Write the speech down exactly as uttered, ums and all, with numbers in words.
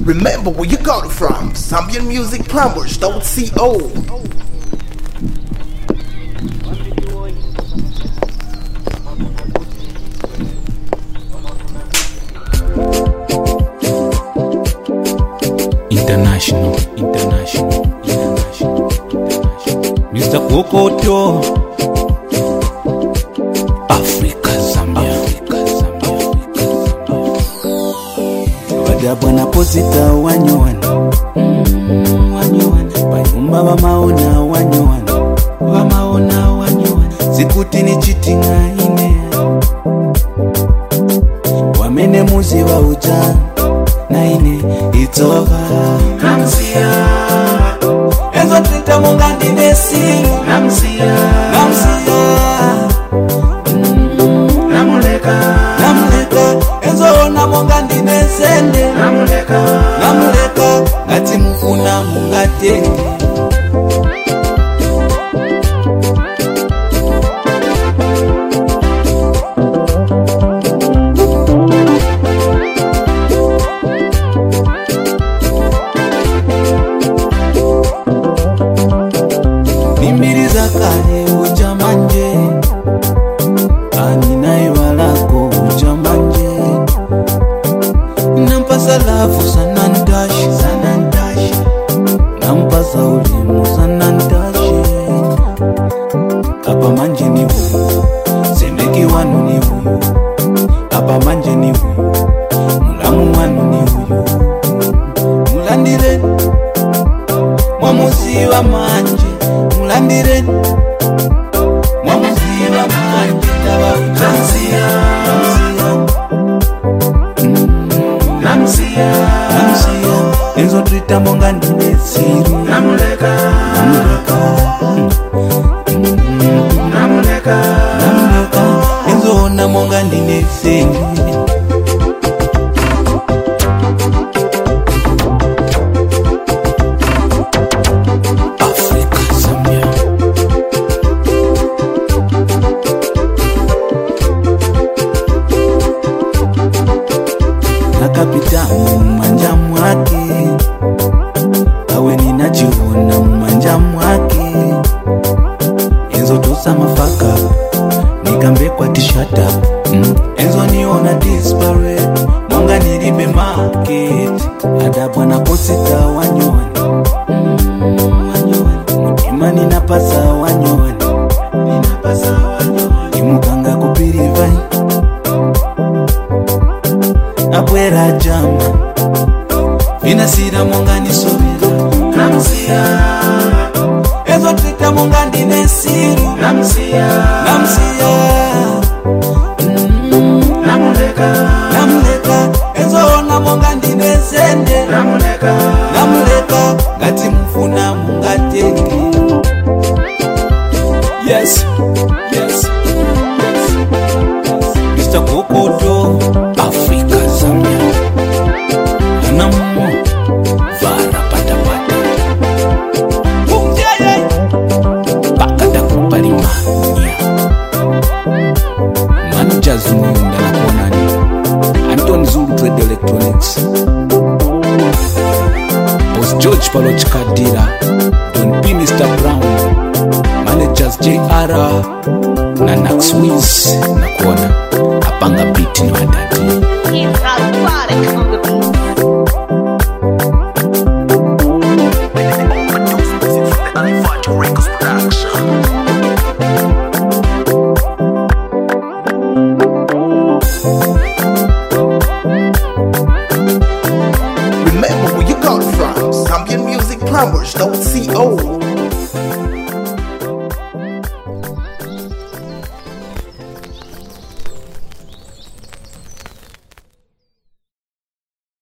Remember where you got it from. Zambian Music Plumbers dot co. International, international, international, international. Mister Kokoto, Africa, Zambia, Africa, Zambia, Africa, Zambia. Wadabwana posita wanyowana, mm, wanyowana. Bayumba wamaona wanyowana, wamaona wanyowana. Sikuti ni chitinga ine, wamene muzi wa ujana. Naine, it's over. Namsia, enzo trita mungandi nesi. Namsia, namsia. Mm, namuleka, namuleka. Enzo ona mungandi nesende. Namuleka, namuleka. Ngati mufuna mungatenge. Kale ujamanje Aninai walako ujamanje Nampasa lafu sanandashi sanandashi Nampasa ulimu sanandashi Apa manje ni huyu Semeki wanu ni huyu Apa manje ni huyu Mulamu wanu ni huyu Mulandire Mwamuzi wa manje Mulandire Mwamuzi wa manje Tawa Namsia Namsia Namsia Enzo trita monga ndine siru Namuleka Namuleka Namuleka Namuleka Enzo ona monga ndine siru Kapita mumanja mwake Awe ninajiona mumanja mwake Enzo tosa mafaka Nikambe kwa tishata mm. Enzo niona disparate Mwanga niribe market Adabwana posita wanyowani mm, wanyowani Mutima ninapasa wanyowani Ninapasa wanyowani Imukanga kupirivai Abwera jama Vinasira mongani sobira Namsia Ezo trita mongandi nesiru Namsia Namsia mm, Namuleka Namuleka Ezo ona mongandi nesende Namuleka Namuleka Gati mfuna mungatenge Yes Yes Yes Mister Kokoto Africa Zambia Anamo Vara pata pata Mungjaye Bakada kupalimania Manager Zununda na Konani Anton Zulu Trade Electronics Boss George Paloch Kadira Don P. Mister Brown Managers J R na Nax Wiz na kuona Apanga beat ni wadadi Remember where you got it from. Zambian Music Plumbers dot co.